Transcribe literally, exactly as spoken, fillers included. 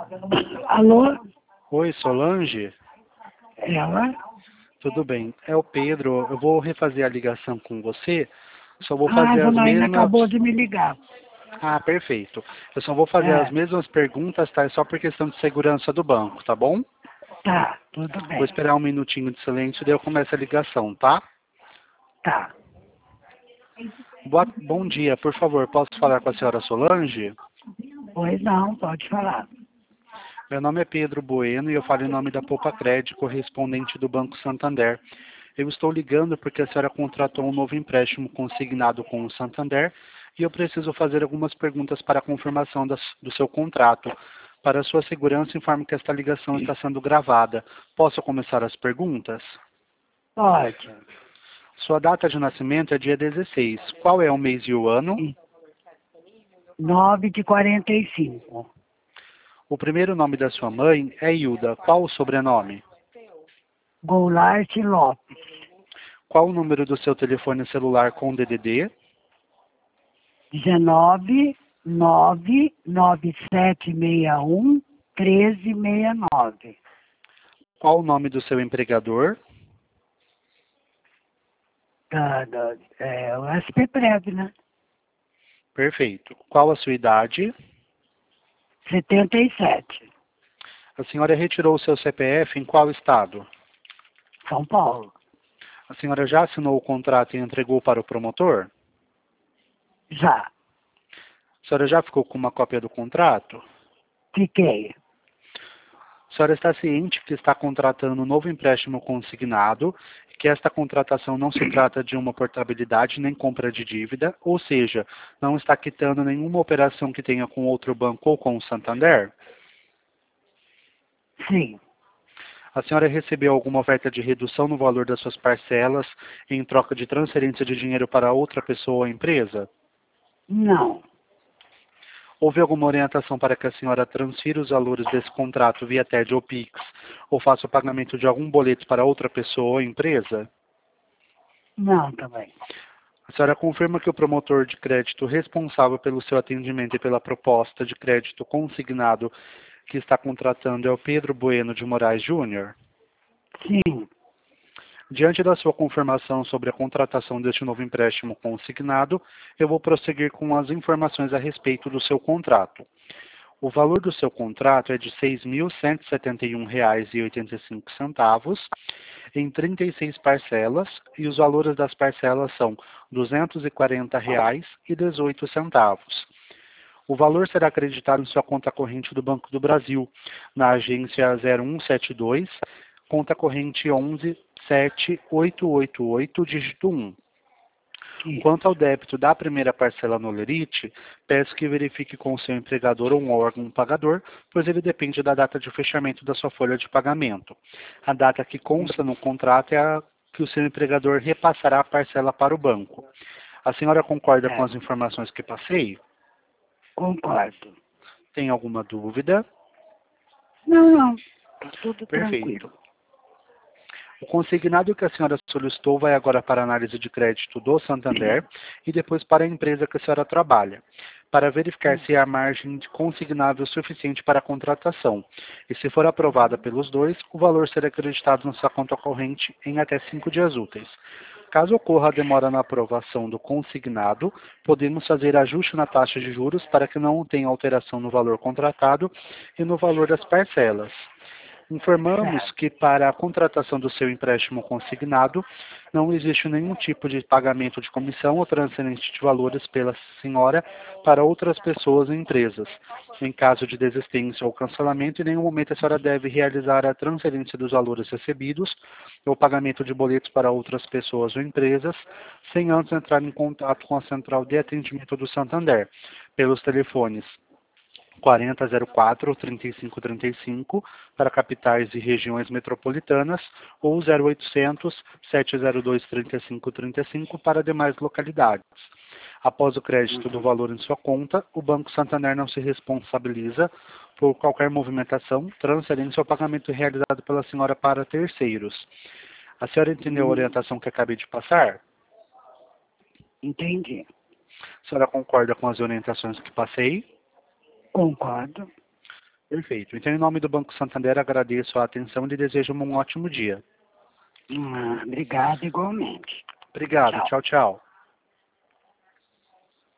Alô? Oi, Solange? Ela? Tudo bem. É o Pedro. Eu vou refazer a ligação com você. Só vou Ah, a fazer as Janaína mesmas... acabou de me ligar. Ah, perfeito. Eu só vou fazer as É, mesmas perguntas, tá? É só por questão de segurança do banco, tá bom? tá, tudo Vou bem. esperar um minutinho de silêncio e daí eu começo a ligação, tá? Tá. Boa... Bom dia, por favor, posso falar com a senhora Solange? Pois não, pode falar. Meu nome é Pedro Bueno e eu falo em nome da Poupa Crédito, correspondente do Banco Santander. Eu estou ligando porque a senhora contratou um novo empréstimo consignado com o Santander e eu preciso fazer algumas perguntas para a confirmação das, do seu contrato. Para sua segurança, informo que esta ligação está sendo gravada. Posso começar as perguntas? Pode. Sua data de nascimento é dia dezesseis. Qual é o mês e o ano? Nove de quarenta e cinco. O primeiro nome da sua mãe é Hilda. Qual o sobrenome? Goulart Lopes. Qual o número do seu telefone celular com D D D? dezenove, nove, nove sete seis um, treze sessenta e nove. Qual o nome do seu empregador? Da, da, é, o S P Prev, né? Perfeito. Qual a sua idade? setenta e sete. A senhora retirou o seu C P F em qual estado? São Paulo. A senhora já assinou o contrato e entregou para o promotor? Já. A senhora já ficou com uma cópia do contrato? Fiquei. A senhora está ciente que está contratando um novo empréstimo consignado e que esta contratação não se trata de uma portabilidade nem compra de dívida, ou seja, não está quitando nenhuma operação que tenha com outro banco ou com o Santander? Sim. A senhora recebeu alguma oferta de redução no valor das suas parcelas em troca de transferência de dinheiro para outra pessoa ou empresa? Não. Houve alguma orientação para que a senhora transfira os valores desse contrato via T E D ou Pix, ou faça o pagamento de algum boleto para outra pessoa ou empresa? Não também. A senhora confirma que o promotor de crédito responsável pelo seu atendimento e pela proposta de crédito consignado que está contratando é o Pedro Bueno de Moraes Júnior? Sim. Diante da sua confirmação sobre a contratação deste novo empréstimo consignado, eu vou prosseguir com as informações a respeito do seu contrato. O valor do seu contrato é de seis mil cento e setenta e um reais e oitenta e cinco centavos em trinta e seis parcelas e os valores das parcelas são duzentos e quarenta reais e dezoito centavos. O valor será acreditado em sua conta corrente do Banco do Brasil, na agência zero um sete dois, conta corrente onze sete oito oito oito, dígito um. Isso. Quanto ao débito da primeira parcela no Lerite, peço que verifique com o seu empregador ou um órgão pagador, pois ele depende da data de fechamento da sua folha de pagamento. A data que consta no contrato é a que o seu empregador repassará a parcela para o banco. A senhora concorda com É. as informações que passei? Concordo. Tem alguma dúvida? Não, não. Tá tudo Perfeito. tranquilo. O consignado que a senhora solicitou vai agora para a análise de crédito do Santander e depois para a empresa que a senhora trabalha, para verificar se há margem de consignável suficiente para a contratação. E se for aprovada pelos dois, o valor será acreditado na sua conta corrente em até cinco dias úteis. Caso ocorra a demora na aprovação do consignado, podemos fazer ajuste na taxa de juros para que não tenha alteração no valor contratado e no valor das parcelas. Informamos Certo. que para a contratação do seu empréstimo consignado, não existe nenhum tipo de pagamento de comissão ou transferência de valores pela senhora para outras pessoas ou empresas. Em caso de desistência ou cancelamento, em nenhum momento a senhora deve realizar a transferência dos valores recebidos ou pagamento de boletos para outras pessoas ou empresas, sem antes entrar em contato com a central de atendimento do Santander, pelos telefones quarenta zero quatro, trinta e cinco trinta e cinco para capitais e regiões metropolitanas ou zero oitocentos, sete zero dois, trinta e cinco trinta e cinco para demais localidades. Após o crédito do valor em sua conta, o Banco Santander não se responsabiliza por qualquer movimentação, transferência ou pagamento realizado pela senhora para terceiros. A senhora entendeu a orientação que acabei de passar? Entendi. A senhora concorda com as orientações que passei? Concordo. Perfeito. Então, em nome do Banco Santander, agradeço a atenção e desejo um ótimo dia. Ah, obrigado igualmente. Obrigado. Tchau. Tchau, tchau.